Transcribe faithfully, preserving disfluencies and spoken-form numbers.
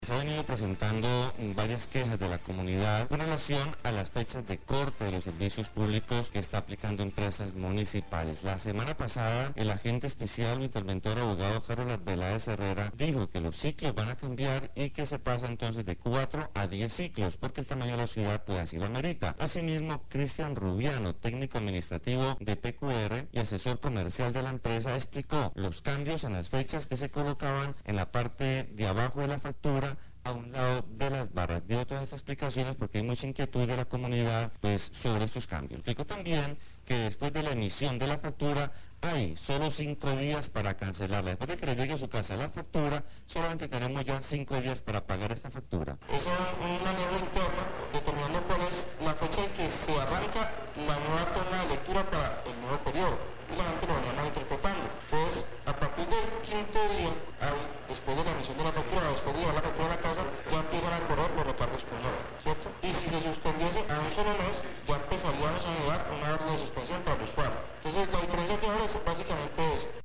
Se ha venido presentando varias quejas de la comunidad con relación a las fechas de corte de los servicios públicos que está aplicando empresas municipales. La semana pasada, el agente especial o interventor abogado Harold Arbeláez Herrera dijo que los ciclos van a cambiar y que se pasa entonces de cuatro a diez ciclos, porque el tamaño de la ciudad pues así lo amerita. Asimismo, Cristian Rubiano, técnico administrativo de P Q R y asesor comercial de la empresa, explicó los cambios en las fechas que se colocaban en la parte de abajo de la factura a un lado de las barras. Dio todas estas explicaciones porque hay mucha inquietud de la comunidad pues sobre estos cambios. Explicó también que después de la emisión de la factura hay solo cinco días para cancelarla. Después de que le llegue a su casa la factura, solamente tenemos ya cinco días para pagar esta factura. Es un manejo interno determinando cuál es la fecha en que se arranca la nueva toma de lectura para el nuevo periodo. Y la gente lo venía malinterpretando. Entonces, a partir del quinto día, después de la emisión de la factura, después de llevar la factura a la casa, ya empiezan a correr los recargos por hora, ¿cierto? Y si se suspendiese a un solo mes, ya empezaríamos a generar una orden de suspensión para el usuario. Entonces, la diferencia que ahora es básicamente esa.